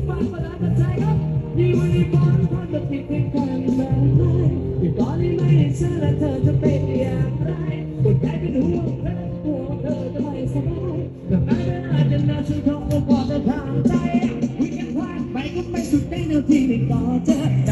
ฟังมาแล้วก็ใจครับยิ่งวันนี้พอทุกคนจะติดเพียงแค่แบบไหนอยู่ก่อนที่ไม่ได้เชื่อและเธอจะเป็นอย่างไรปวดใจเป็นห่วงเธอห่วงเธอจะไม่สบายแต่ไม่เป็นไรจะน่าฉันคงต้องกอดเธอทางใจวิ่งกันพลาดไปก็ไม่สุดในนาทีนี้ต่อเจอใจ